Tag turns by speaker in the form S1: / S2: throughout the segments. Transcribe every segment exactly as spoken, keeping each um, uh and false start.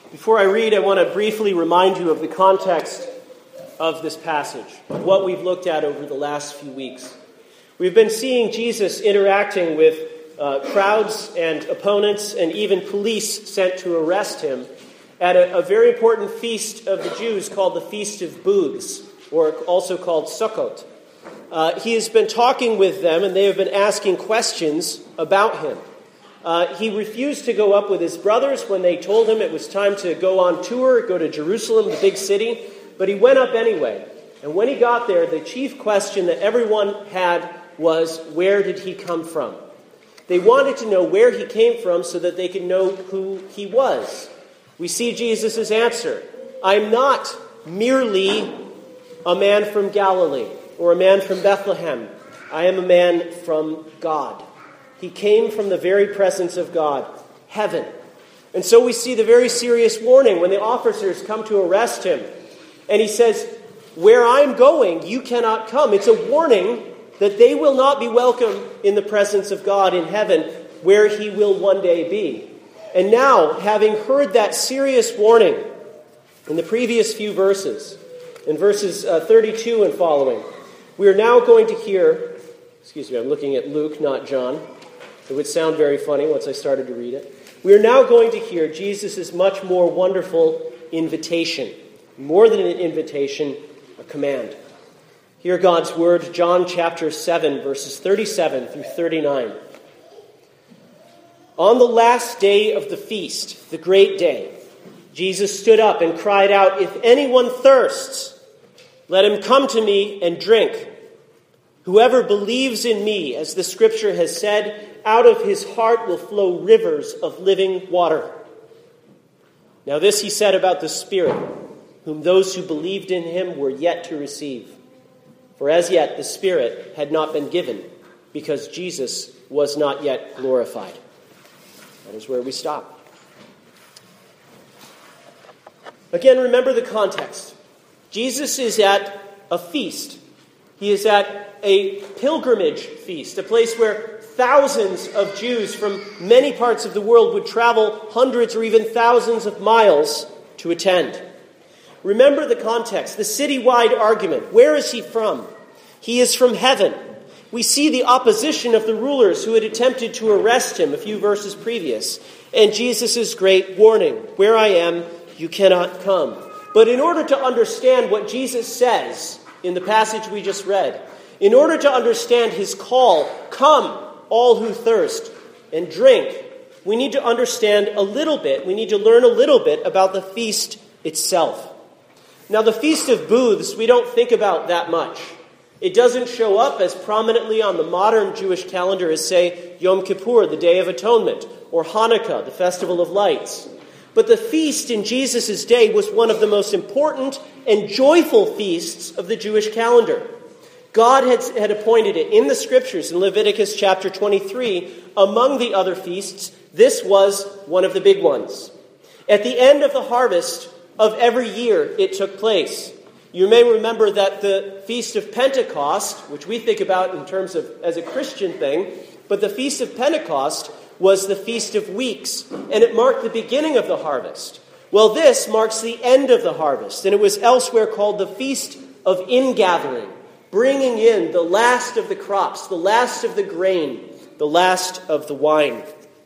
S1: Before I read, I want to briefly remind you of the context of this passage, of what we've looked at over the last few weeks. We've been seeing Jesus interacting with uh, crowds and opponents and even police sent to arrest him at a, a very important feast of the Jews called the Feast of Booths, or also called Sukkot. Uh, he has been talking with them, and they have been asking questions about him. Uh, he refused to go up with his brothers when they told him it was time to go on tour, go to Jerusalem, the big city, but he went up anyway. And when he got there, the chief question that everyone had was, where did he come from? They wanted to know where he came from so that they could know who he was. We see Jesus' answer. I'm not merely a man from Galilee or a man from Bethlehem. I am a man from God. He came from the very presence of God, heaven. And so we see the very serious warning when the officers come to arrest him. And he says, where I'm going, you cannot come. It's a warning that they will not be welcome in the presence of God in heaven, where he will one day be. And now, having heard that serious warning in the previous few verses, in verses uh, thirty-two and following, we are now going to hear, excuse me, I'm looking at Luke, not John. It would sound very funny once I started to read it. We are now going to hear Jesus' much more wonderful invitation. More than an invitation, a command. Hear God's word, John chapter seven, verses thirty-seven through thirty-nine. On the last day of the feast, the great day, Jesus stood up and cried out, if anyone thirsts, let him come to me and drink. Whoever believes in me, as the scripture has said, out of his heart will flow rivers of living water. Now this he said about the Spirit, whom those who believed in him were yet to receive. For as yet the Spirit had not been given, because Jesus was not yet glorified. That is where we stop. Again, remember the context. Jesus is at a feast. He is at a pilgrimage feast, a place where thousands of Jews from many parts of the world would travel hundreds or even thousands of miles to attend. Remember the context, the citywide argument. Where is he from? He is from heaven. We see the opposition of the rulers who had attempted to arrest him a few verses previous. And Jesus' great warning, where I am, you cannot come. But in order to understand what Jesus says in the passage we just read, in order to understand his call, come, all who thirst, and drink, we need to understand a little bit, we need to learn a little bit about the feast itself. Now, the Feast of Booths, we don't think about that much. It doesn't show up as prominently on the modern Jewish calendar as, say, Yom Kippur, the Day of Atonement, or Hanukkah, the Festival of Lights. But the feast in Jesus' day was one of the most important and joyful feasts of the Jewish calendar. God had, had appointed it in the Scriptures in Leviticus chapter twenty-three. Among the other feasts, this was one of the big ones. At the end of the harvest of every year, it took place. You may remember that the Feast of Pentecost, which we think about in terms of as a Christian thing, but the Feast of Pentecost was the Feast of Weeks, and it marked the beginning of the harvest. Well, this marks the end of the harvest, and it was elsewhere called the Feast of Ingathering, bringing in the last of the crops, the last of the grain, the last of the wine.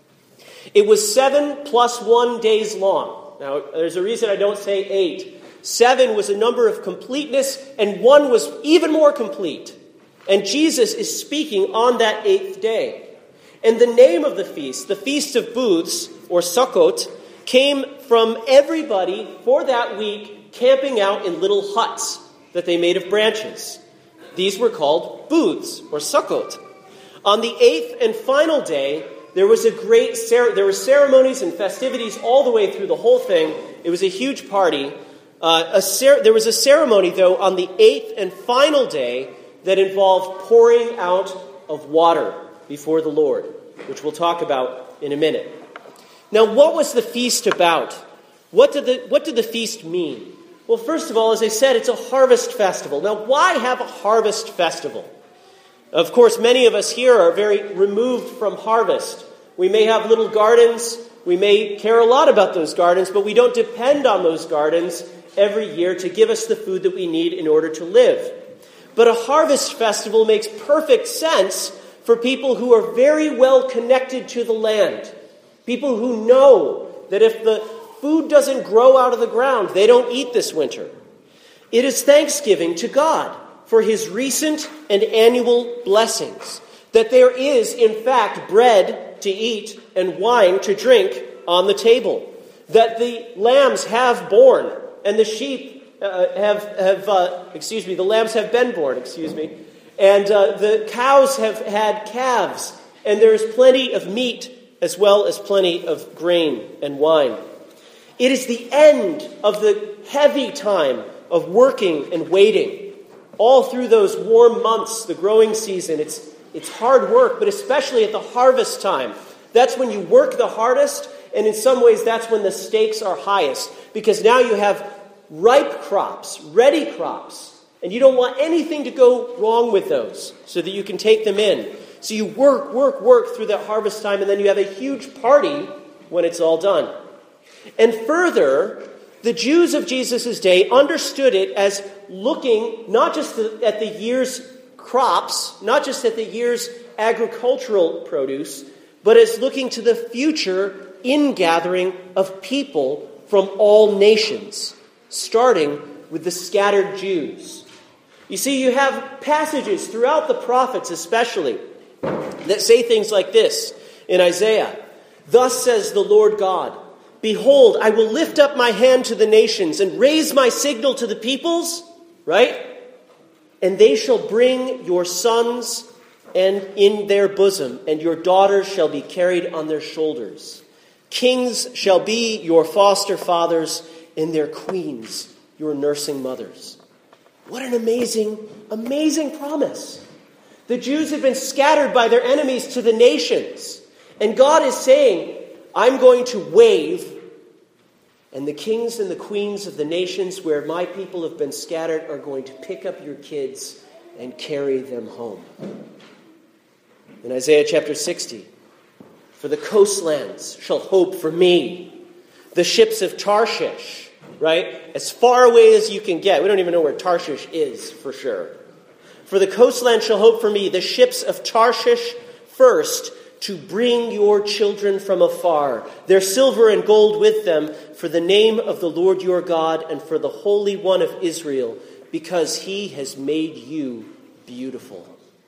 S1: It was seven plus one days long. Now, there's a reason I don't say eight. Seven was a number of completeness, and one was even more complete. And Jesus is speaking on that eighth day. And the name of the feast, the Feast of Booths, or Sukkot, came from everybody for that week camping out in little huts that they made of branches. These were called booths, or Sukkot. On the eighth and final day, there was a great cer- there were ceremonies and festivities all the way through the whole thing. It was a huge party. Uh, a cer- there was a ceremony, though, on the eighth and final day that involved pouring out of water before the Lord, which we'll talk about in a minute. Now, what was the feast about? What did the, what did the feast mean? Well, first of all, as I said, it's a harvest festival. Now, why have a harvest festival? Of course, many of us here are very removed from harvest. We may have little gardens. We may care a lot about those gardens, but we don't depend on those gardens every year to give us the food that we need in order to live. But a harvest festival makes perfect sense for people who are very well connected to the land. People who know that if the food doesn't grow out of the ground, they don't eat this winter. It is thanksgiving to God for his recent and annual blessings, that there is, in fact, bread to eat and wine to drink on the table, that the lambs have born and the sheep uh, have, have uh, excuse me, the lambs have been born, excuse me, and uh, the cows have had calves, and there is plenty of meat as well as plenty of grain and wine. It is the end of the heavy time of working and waiting. All through those warm months, the growing season, it's, it's hard work, but especially at the harvest time. That's when you work the hardest, and in some ways that's when the stakes are highest, because now you have ripe crops, ready crops, and you don't want anything to go wrong with those so that you can take them in. So you work, work, work through that harvest time, and then you have a huge party when it's all done. And further, the Jews of Jesus' day understood it as looking not just at the year's crops, not just at the year's agricultural produce, but as looking to the future ingathering of people from all nations, starting with the scattered Jews. You see, you have passages throughout the prophets especially that say things like this in Isaiah. Thus says the Lord God, behold, I will lift up my hand to the nations and raise my signal to the peoples, right? And they shall bring your sons and in their bosom, and your daughters shall be carried on their shoulders. Kings shall be your foster fathers, and their queens your nursing mothers. What an amazing, amazing promise. The Jews have been scattered by their enemies to the nations. And God is saying, I'm going to wave, and the kings and the queens of the nations where my people have been scattered are going to pick up your kids and carry them home. In Isaiah chapter sixty, for the coastlands shall hope for me, the ships of Tarshish, right? As far away as you can get. We don't even know where Tarshish is for sure. For the coastland shall hope for me, the ships of Tarshish first, to bring your children from afar, their silver and gold with them, for the name of the Lord your God and for the Holy One of Israel, because he has made you beautiful.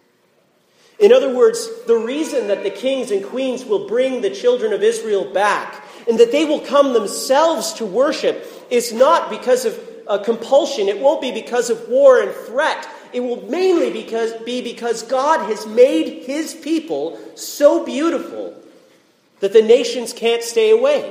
S1: In other words, the reason that the kings and queens will bring the children of Israel back and that they will come themselves to worship is not because of uh, compulsion. It won't be because of war and threat. It will mainly because, be because God has made his people so beautiful that the nations can't stay away.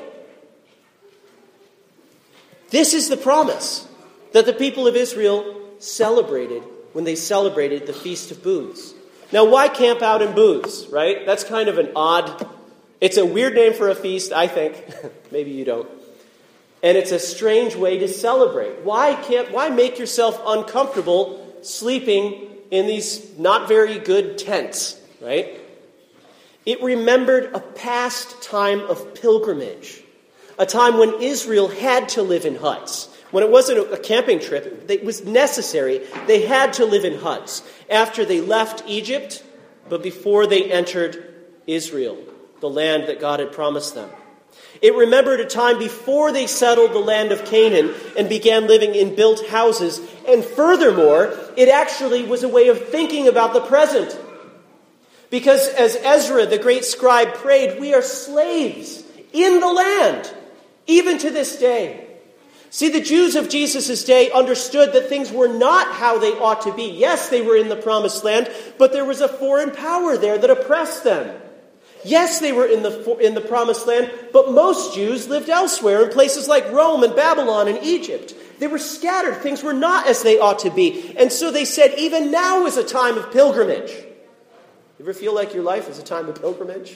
S1: This is the promise that the people of Israel celebrated when they celebrated the Feast of Booths. Now, why camp out in booths, right? That's kind of an odd, it's a weird name for a feast, I think. Maybe you don't. And it's a strange way to celebrate. Why camp, why make yourself uncomfortable sleeping in these not very good tents, right? It remembered a past time of pilgrimage, a time when Israel had to live in huts. When it wasn't a camping trip, it was necessary. They had to live in huts after they left Egypt, but before they entered Israel, the land that God had promised them. It remembered a time before they settled the land of Canaan and began living in built houses. And furthermore, it actually was a way of thinking about the present. Because as Ezra, the great scribe, prayed, we are slaves in the land, even to this day. See, the Jews of Jesus' day understood that things were not how they ought to be. Yes, they were in the promised land, but there was a foreign power there that oppressed them. Yes, they were in the in the promised land, but most Jews lived elsewhere in places like Rome and Babylon and Egypt. They were scattered. Things were not as they ought to be. And so they said, even now is a time of pilgrimage. You ever feel like your life is a time of pilgrimage?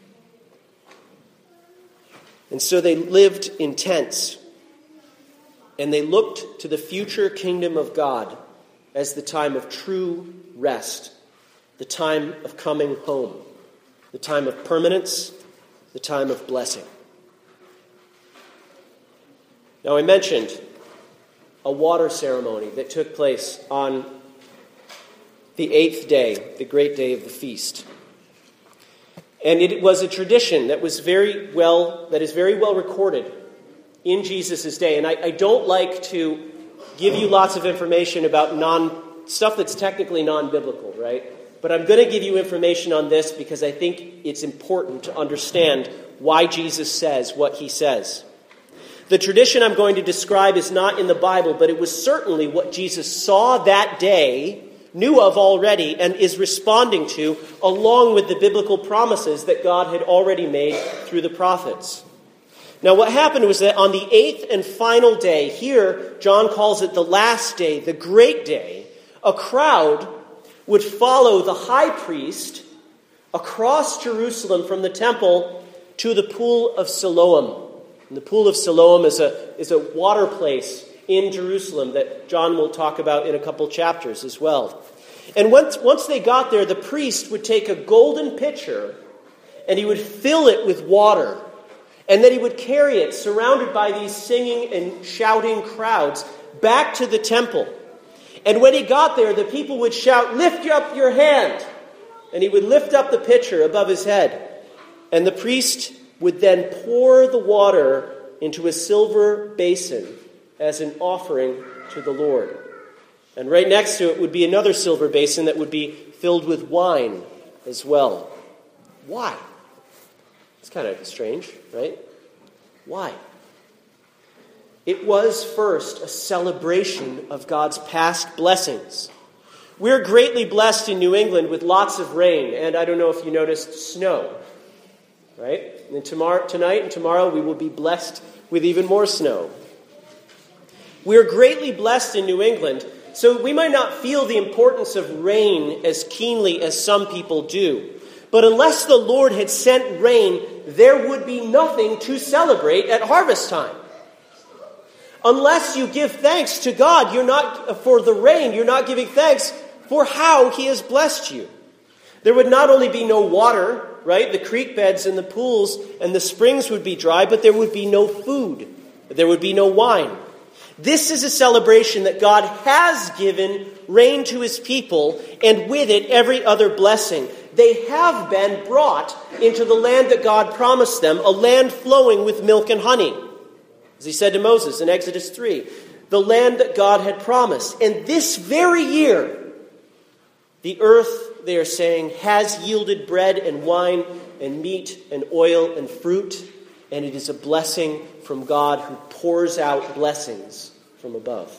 S1: And so they lived in tents. And they looked to the future kingdom of God as the time of true rest, the time of coming home, the time of permanence, the time of blessing. Now, I mentioned a water ceremony that took place on the eighth day, the great day of the feast. And it was a tradition that was very well, that is very well recorded in Jesus' day. And I, I don't like to give you lots of information about non stuff that's technically non-biblical, right? But I'm going to give you information on this because I think it's important to understand why Jesus says what he says. The tradition I'm going to describe is not in the Bible, but it was certainly what Jesus saw that day, knew of already, and is responding to, along with the biblical promises that God had already made through the prophets. Now, what happened was that on the eighth and final day, here John calls it the last day, the great day, a crowd would follow the high priest across Jerusalem from the temple to the pool of Siloam. And the pool of Siloam is a, is a water place in Jerusalem that John will talk about in a couple chapters as well. And once, once they got there, the priest would take a golden pitcher and he would fill it with water. And then he would carry it, surrounded by these singing and shouting crowds, back to the temple. And when he got there, the people would shout, "Lift up your hand!" And he would lift up the pitcher above his head. And the priest would then pour the water into a silver basin as an offering to the Lord. And right next to it would be another silver basin that would be filled with wine as well. Why? It's kind of strange, right? Why? It was first a celebration of God's past blessings. We're greatly blessed in New England with lots of rain, and I don't know if you noticed, snow. Right? And tomorrow, tonight and tomorrow we will be blessed with even more snow. We're greatly blessed in New England, so we might not feel the importance of rain as keenly as some people do. But unless the Lord had sent rain, there would be nothing to celebrate at harvest time. Unless you give thanks to God, you're not for the rain, you're not giving thanks for how he has blessed you. There would not only be no water, right? The creek beds and the pools and the springs would be dry, but there would be no food. There would be no wine. This is a celebration that God has given rain to his people, and with it every other blessing. They have been brought into the land that God promised them, a land flowing with milk and honey. As he said to Moses in Exodus three, the land that God had promised. And this very year, the earth, they are saying, has yielded bread and wine and meat and oil and fruit, and it is a blessing from God who pours out blessings from above.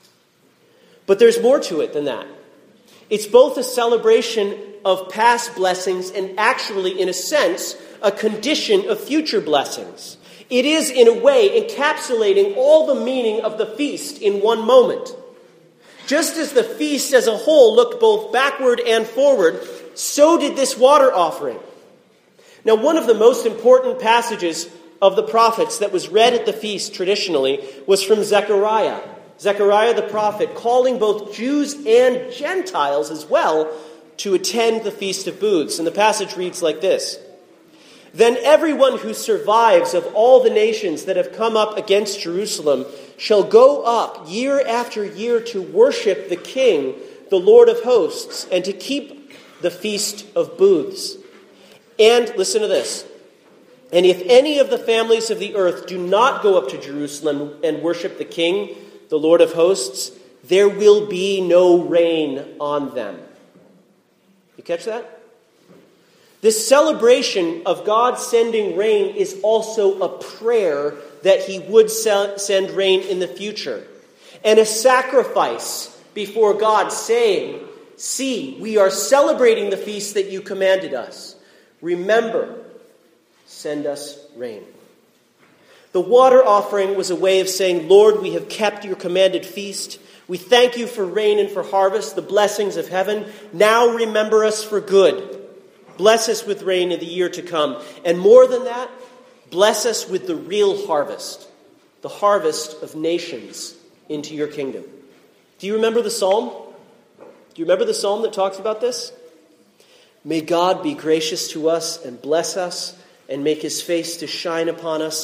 S1: But there's more to it than that. It's both a celebration of past blessings and actually, in a sense, a condition of future blessings. It is, in a way, encapsulating all the meaning of the feast in one moment. Just as the feast as a whole looked both backward and forward, so did this water offering. Now, one of the most important passages of the prophets that was read at the feast traditionally was from Zechariah. Zechariah the prophet, calling both Jews and Gentiles as well to attend the Feast of Booths. And the passage reads like this: "Then everyone who survives of all the nations that have come up against Jerusalem shall go up year after year to worship the King, the Lord of hosts, and to keep the Feast of Booths. And," listen to this, "and if any of the families of the earth do not go up to Jerusalem and worship the King, the Lord of hosts, there will be no rain on them." You catch that? This celebration of God sending rain is also a prayer that he would send rain in the future, and a sacrifice before God, saying, "See, we are celebrating the feast that you commanded us. Remember, send us rain." The water offering was a way of saying, "Lord, we have kept your commanded feast. We thank you for rain and for harvest, the blessings of heaven. Now remember us for good. Bless us with rain in the year to come. And more than that, bless us with the real harvest, the harvest of nations into your kingdom." Do you remember the psalm? Do you remember the psalm that talks about this? "May God be gracious to us and bless us and make his face to shine upon us,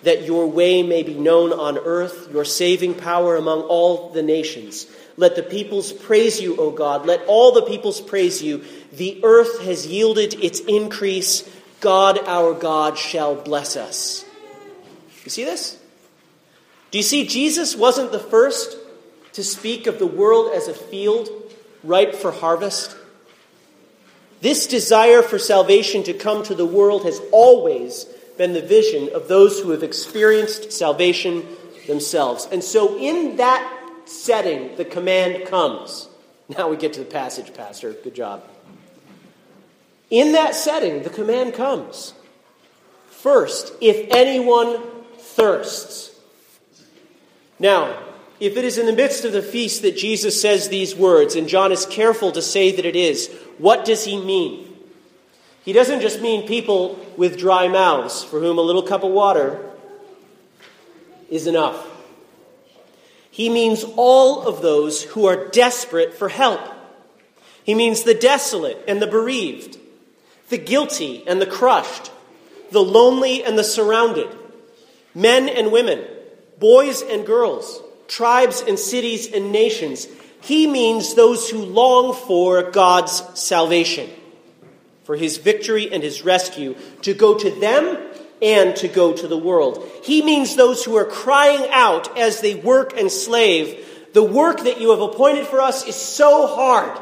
S1: that your way may be known on earth, your saving power among all the nations. Let the peoples praise you, O God. Let all the peoples praise you. The earth has yielded its increase. God, our God, shall bless us. You see this? Do you see Jesus wasn't the first to speak of the world as a field ripe for harvest? This desire for salvation to come to the world has always been the vision of those who have experienced salvation themselves. And so in that setting, the command comes. Now we get to the passage, Pastor. Good job. In that setting, the command comes. First, if anyone thirsts. Now, if it is in the midst of the feast that Jesus says these words, and John is careful to say that it is, what does he mean? He doesn't just mean people with dry mouths for whom a little cup of water is enough. He means all of those who are desperate for help. He means the desolate and the bereaved, the guilty and the crushed, the lonely and the surrounded, men and women, boys and girls, tribes and cities and nations. He means those who long for God's salvation, for his victory and his rescue, to go to them and to go to the world. He means those who are crying out as they work and slave, the work that you have appointed for us is so hard.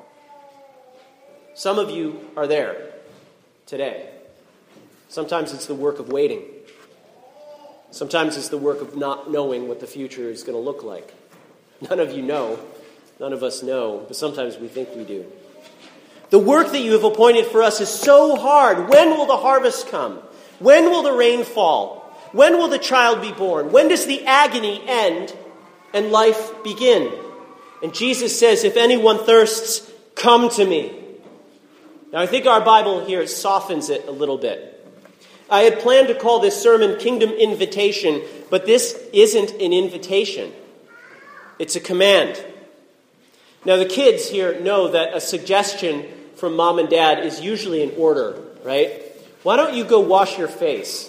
S1: Some of you are there today. Sometimes it's the work of waiting. Sometimes it's the work of not knowing what the future is going to look like. None of you know. None of us know, but sometimes we think we do. The work that you have appointed for us is so hard. When will the harvest come? When will the rain fall? When will the child be born? When does the agony end and life begin? And Jesus says, if anyone thirsts, come to me. Now I think our Bible here softens it a little bit. I had planned to call this sermon Kingdom Invitation, but this isn't an invitation. It's a command. Now the kids here know that a suggestion from mom and dad is usually an order, right? Why don't you go wash your face?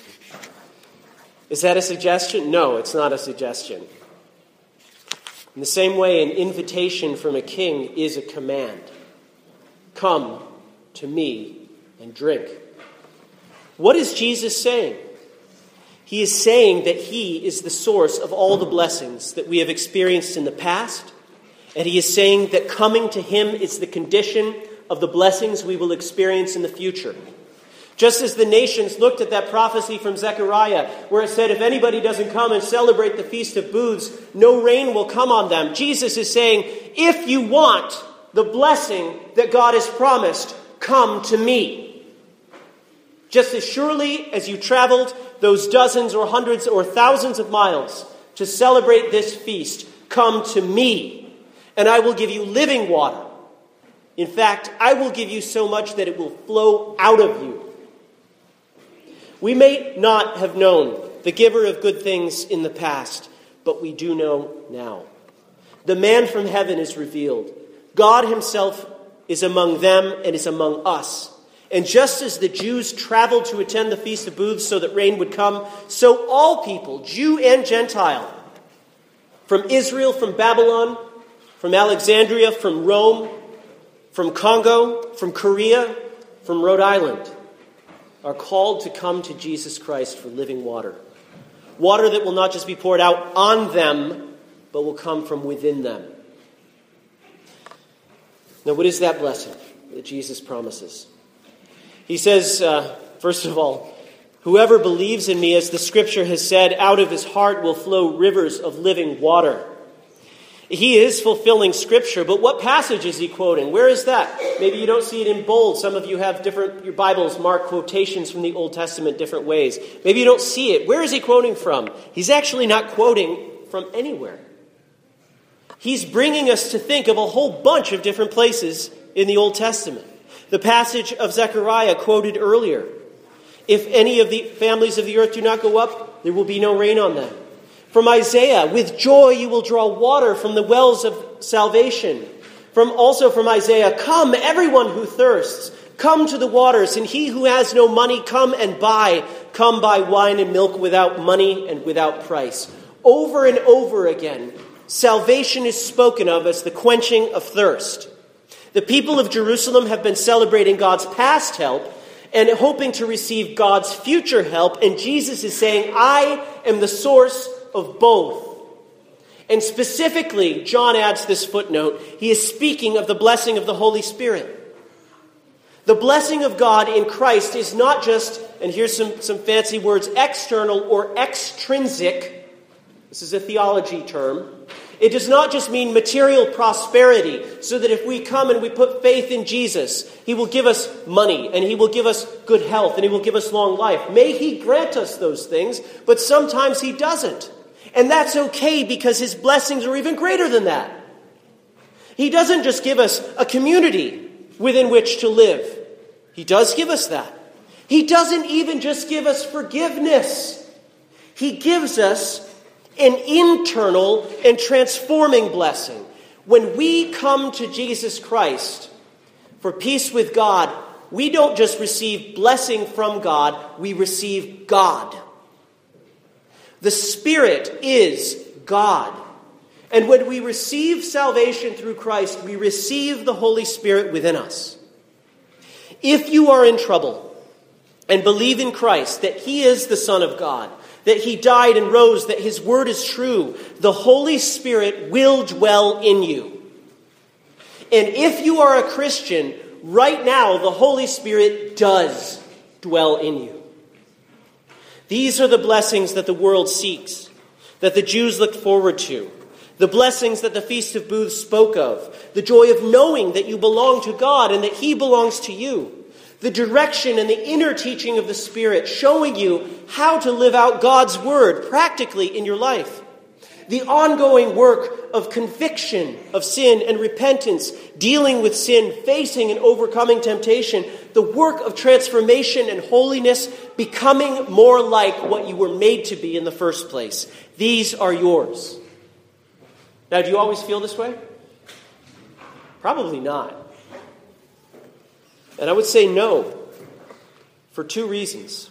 S1: Is that a suggestion? No, it's not a suggestion. In the same way, an invitation from a king is a command. Come to me and drink. What is Jesus saying? He is saying that he is the source of all the blessings that we have experienced in the past, and he is saying that coming to him is the condition of the blessings we will experience in the future. Just as the nations looked at that prophecy from Zechariah, where it said, if anybody doesn't come and celebrate the Feast of Booths, no rain will come on them. Jesus is saying, if you want the blessing that God has promised, come to me. Just as surely as you traveled those dozens or hundreds or thousands of miles to celebrate this feast, come to me, and I will give you living water. In fact, I will give you so much that it will flow out of you. We may not have known the giver of good things in the past, but we do know now. The man from heaven is revealed. God himself is among them and is among us. And just as the Jews traveled to attend the Feast of Booths so that rain would come, so all people, Jew and Gentile, from Israel, from Babylon, from Alexandria, from Rome, from Congo, from Korea, from Rhode Island, are called to come to Jesus Christ for living water. Water that will not just be poured out on them, but will come from within them. Now, what is that blessing that Jesus promises? He says, uh, first of all, whoever believes in me, as the scripture has said, out of his heart will flow rivers of living water. He is fulfilling scripture, but what passage is he quoting? Where is that? Maybe you don't see it in bold. Some of you have different, your Bibles mark quotations from the Old Testament different ways. Maybe you don't see it. Where is he quoting from? He's actually not quoting from anywhere. He's bringing us to think of a whole bunch of different places in the Old Testament. The passage of Zechariah quoted earlier. If any of the families of the earth do not go up, there will be no rain on them. From Isaiah, with joy you will draw water from the wells of salvation. From also from Isaiah, come everyone who thirsts, come to the waters, and he who has no money, come and buy. Come buy wine and milk without money and without price. Over and over again, salvation is spoken of as the quenching of thirst. The people of Jerusalem have been celebrating God's past help and hoping to receive God's future help. And Jesus is saying, I am the source of both. And specifically, John adds this footnote. He is speaking of the blessing of the Holy Spirit. The blessing of God in Christ is not just, and here's some, some fancy words, external or extrinsic. This is a theology term. It does not just mean material prosperity, so that if we come and we put faith in Jesus, he will give us money, and he will give us good health, and he will give us long life. May he grant us those things, but sometimes he doesn't. And that's okay, because his blessings are even greater than that. He doesn't just give us a community within which to live. He does give us that. He doesn't even just give us forgiveness. He gives us an internal and transforming blessing. When we come to Jesus Christ for peace with God, we don't just receive blessing from God, we receive God. The Spirit is God. And when we receive salvation through Christ, we receive the Holy Spirit within us. If you are in trouble and believe in Christ, that he is the Son of God, that he died and rose, that his word is true, the Holy Spirit will dwell in you. And if you are a Christian, right now the Holy Spirit does dwell in you. These are the blessings that the world seeks, that the Jews looked forward to. The blessings that the Feast of Booths spoke of. The joy of knowing that you belong to God and that he belongs to you. The direction and the inner teaching of the Spirit showing you how to live out God's word practically in your life. The ongoing work of conviction of sin and repentance, dealing with sin, facing and overcoming temptation. The work of transformation and holiness, becoming more like what you were made to be in the first place. These are yours. Now, do you always feel this way? Probably not. And I would say no, for two reasons.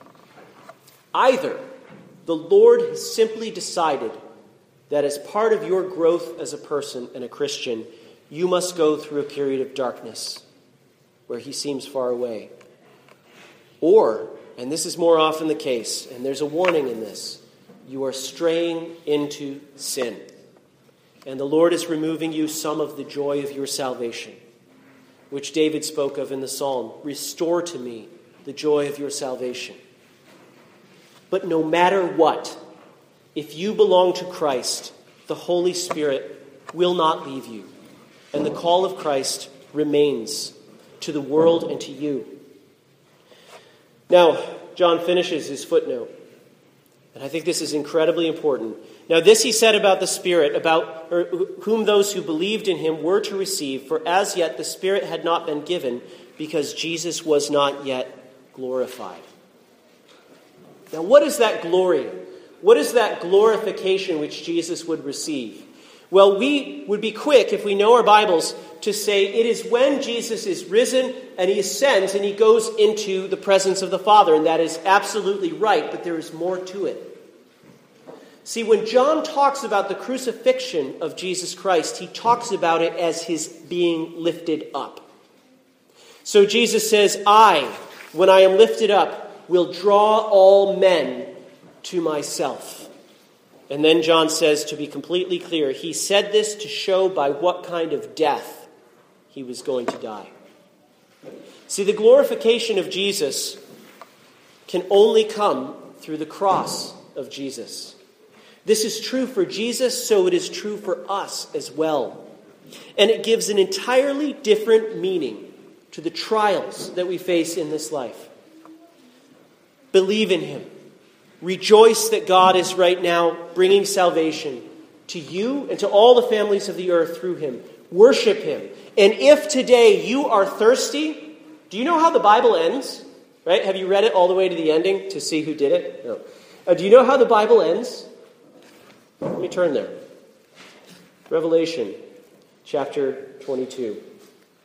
S1: Either the Lord has simply decided that as part of your growth as a person and a Christian, you must go through a period of darkness where he seems far away. Or, and this is more often the case, and there's a warning in this, you are straying into sin. And the Lord is removing you some of the joy of your salvation, which David spoke of in the psalm. Restore to me the joy of your salvation. But no matter what, if you belong to Christ, the Holy Spirit will not leave you. And the call of Christ remains to the world and to you. Now, John finishes his footnote. And I think this is incredibly important. Now this he said about the Spirit, about whom those who believed in him were to receive, for as yet the Spirit had not been given, because Jesus was not yet glorified. Now what is that glory? What is that glorification which Jesus would receive? Well, we would be quick, if we know our Bibles, to say it is when Jesus is risen and he ascends and he goes into the presence of the Father. And that is absolutely right, but there is more to it. See, when John talks about the crucifixion of Jesus Christ, he talks about it as his being lifted up. So Jesus says, I, when I am lifted up, will draw all men to myself. And then John says, to be completely clear, he said this to show by what kind of death he was going to die. See, the glorification of Jesus can only come through the cross of Jesus. This is true for Jesus, so it is true for us as well. And it gives an entirely different meaning to the trials that we face in this life. Believe in him. Rejoice that God is right now bringing salvation to you and to all the families of the earth through him. Worship him. And if today you are thirsty, do you know how the Bible ends? Right? Have you read it all the way to the ending to see who did it? No. Uh, do you know how the Bible ends? Let me turn there. Revelation chapter twenty-two.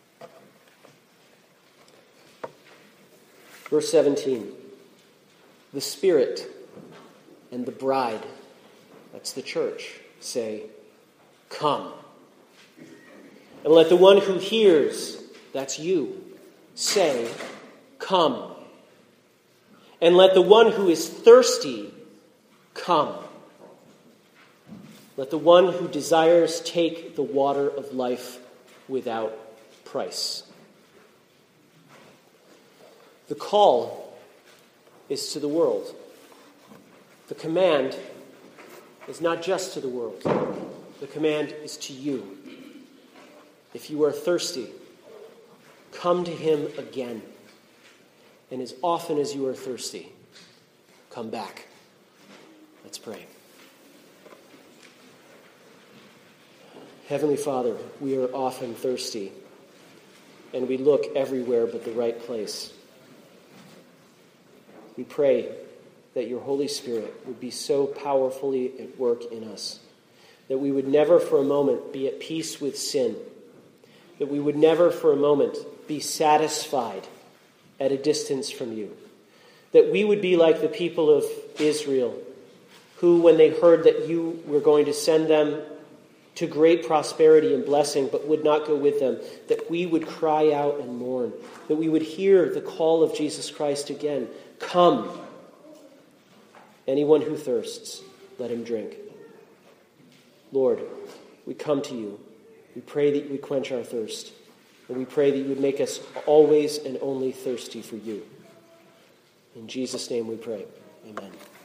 S1: Verse seventeen. the Spirit and the bride, that's the church, say, come. And let the one who hears, that's you, say, come. And let the one who is thirsty come. Let the one who desires take the water of life without price. The call is to the world. The command is not just to the world. The command is to you. If you are thirsty, come to him again. And as often as you are thirsty, come back. Let's pray. Heavenly Father, we are often thirsty, and we look everywhere but the right place. We pray that your Holy Spirit would be so powerfully at work in us, that we would never for a moment be at peace with sin, that we would never for a moment be satisfied at a distance from you, that we would be like the people of Israel, who, when they heard that you were going to send them to great prosperity and blessing, but would not go with them, that we would cry out and mourn, that we would hear the call of Jesus Christ again, come. Anyone who thirsts, let him drink. Lord, we come to you. We pray that you would quench our thirst, and we pray that you would make us always and only thirsty for you. In Jesus' name we pray. Amen.